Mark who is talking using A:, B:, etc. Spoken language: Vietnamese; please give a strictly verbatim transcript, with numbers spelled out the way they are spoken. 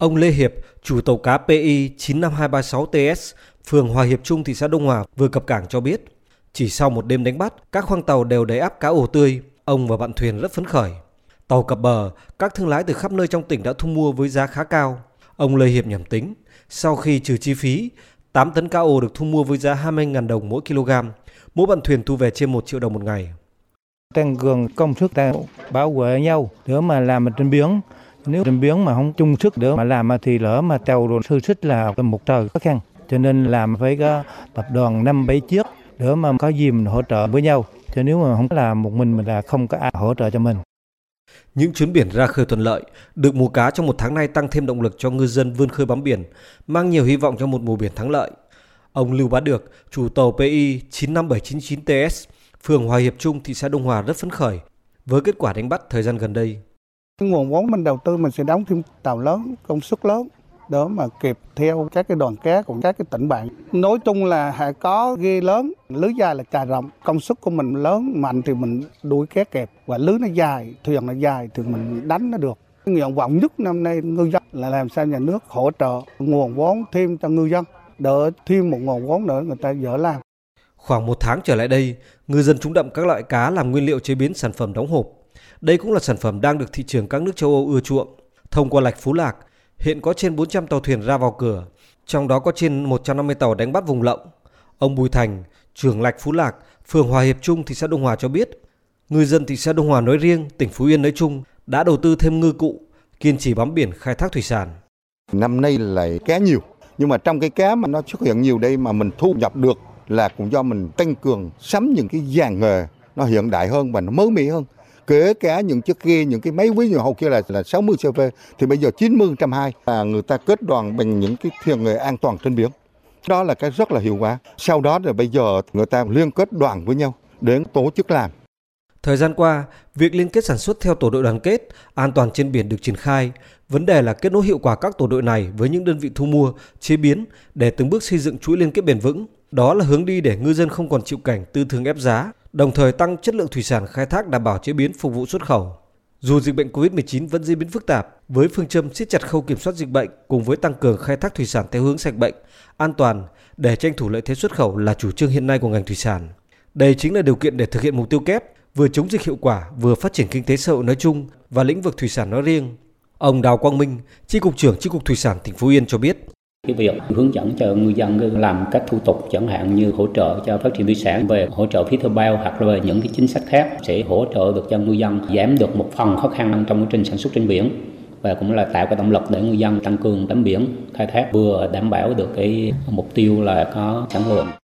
A: Ông Lê Hiệp, chủ tàu cá P I chín năm hai ba sáu T S, phường Hòa Hiệp Trung, thị xã Đông Hòa vừa cập cảng cho biết, chỉ sau một đêm đánh bắt, các khoang tàu đều đầy ắp cá ồ tươi, ông và bạn thuyền rất phấn khởi. Tàu cập bờ, các thương lái từ khắp nơi trong tỉnh đã thu mua với giá khá cao. Ông Lê Hiệp nhẩm tính, sau khi trừ chi phí, tám tấn cá ồ được thu mua với giá hai mươi nghìn đồng mỗi kg, mỗi bạn thuyền thu về trên một triệu đồng một ngày.
B: Tăng cường công sức ta bảo vệ nhau để mà làm ở trên biển. Nếu trên biển mà không chung sức để mà làm thì lỡ mà tàu rồi thư xích là một trời khó khăn. Cho nên làm phải có tập đoàn năm bảy chiếc để mà có gì mình hỗ trợ với nhau. Cho nếu mà không làm một mình mình là không có ai hỗ trợ cho mình.
A: Những chuyến biển ra khơi thuận lợi, được mùa cá trong một tháng nay tăng thêm động lực cho ngư dân vươn khơi bám biển, mang nhiều hy vọng cho một mùa biển thắng lợi. Ông Lưu Bá Được, chủ tàu P I chín năm bảy chín chín T S, phường Hòa Hiệp Trung, thị xã Đông Hòa rất phấn khởi với kết quả đánh bắt thời gian gần đây.
C: Cái nguồn vốn mình đầu tư mình sẽ đóng thêm tàu lớn, công suất lớn để mà kịp theo các cái đoàn cá của các cái tỉnh bạn. Nói chung là hệ có ghe lớn, lưới dài là chài rộng, công suất của mình lớn mạnh thì mình đuổi cá kẹp, và lưới nó dài, thuyền nó dài thì mình đánh nó được. Cái nguyện vọng nhất năm nay ngư dân là làm sao nhà nước hỗ trợ nguồn vốn thêm cho ngư dân, đỡ thêm một nguồn vốn nữa người ta dễ làm.
A: Khoảng một tháng trở lại đây, ngư dân trúng đậm các loại cá làm nguyên liệu chế biến sản phẩm đóng hộp. Đây cũng là sản phẩm đang được thị trường các nước châu Âu ưa chuộng. Thông qua lạch Phú Lạc, hiện có trên bốn trăm tàu thuyền ra vào cửa, trong đó có trên một trăm năm mươi tàu đánh bắt vùng lộng. Ông Bùi Thành, trưởng lạch Phú Lạc, phường Hòa Hiệp Trung, thị xã Đông Hòa cho biết, ngư dân thị xã Đông Hòa nói riêng, tỉnh Phú Yên nói chung đã đầu tư thêm ngư cụ, kiên trì bám biển khai thác thủy sản.
D: Năm nay là cá nhiều, nhưng mà trong cái cá mà nó xuất hiện nhiều đây mà mình thu nhập được là cũng do mình tăng cường sắm những cái dàn nghề nó hiện đại hơn và nó mới mẻ hơn. Kể cả những chiếc ghe, những cái máy ví dụ hồi kia là là sáu mươi xê vê thì bây giờ chín mươi một trăm hai mươi là người ta kết đoàn bằng những cái thuyền nghề an toàn trên biển. Đó là cái rất là hiệu quả. Sau đó thì bây giờ người ta liên kết đoàn với nhau để tổ chức làm.
A: Thời gian qua, việc liên kết sản xuất theo tổ đội đoàn kết, an toàn trên biển được triển khai. Vấn đề là kết nối hiệu quả các tổ đội này với những đơn vị thu mua, chế biến để từng bước xây dựng chuỗi liên kết bền vững. Đó là hướng đi để ngư dân không còn chịu cảnh tư thương ép giá, đồng thời tăng chất lượng thủy sản khai thác đảm bảo chế biến phục vụ xuất khẩu. Dù dịch bệnh covid mười chín vẫn diễn biến phức tạp, với phương châm siết chặt khâu kiểm soát dịch bệnh cùng với tăng cường khai thác thủy sản theo hướng sạch bệnh, an toàn để tranh thủ lợi thế xuất khẩu là chủ trương hiện nay của ngành thủy sản. Đây chính là điều kiện để thực hiện mục tiêu kép, vừa chống dịch hiệu quả, vừa phát triển kinh tế xã hội nói chung và lĩnh vực thủy sản nói riêng. Ông Đào Quang Minh, Chi cục trưởng Chi cục Thủy sản tỉnh Phú Yên cho biết.
E: Cái việc hướng dẫn cho ngư dân làm các thủ tục chẳng hạn như hỗ trợ cho phát triển thủy sản về hỗ trợ phí thuê bao hoặc là về những cái chính sách khác sẽ hỗ trợ được cho ngư dân giảm được một phần khó khăn trong quá trình sản xuất trên biển và cũng là tạo cái động lực để ngư dân tăng cường bám biển khai thác vừa đảm bảo được cái mục tiêu là có sản lượng.